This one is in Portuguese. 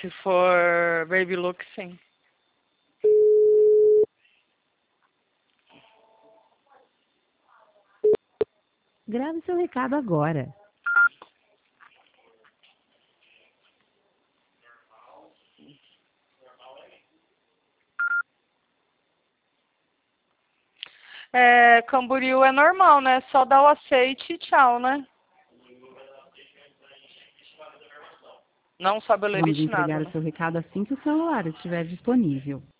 Se for Baby Look, sim. Grave seu recado agora. Camboriú é normal, né? Só dá o aceite e tchau, né? Não sabe o Vamos lerite nada, entregar o né? seu recado assim que o celular estiver disponível.